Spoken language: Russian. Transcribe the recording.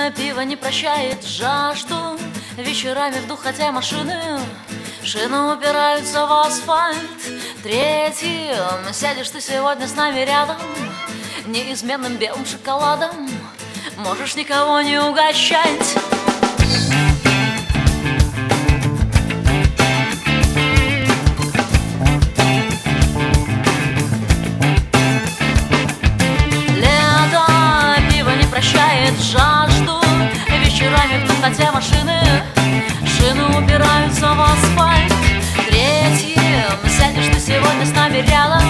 пиво не прощает жажду. Вечерами в дух, хотя машины упираются в асфальт. Третьим сядешь ты сегодня с нами рядом, неизменным белым шоколадом можешь никого не угощать. Жажду вечерами в хотя машины упираются в асфальт. Третьим сядешь ты сегодня с нами рядом,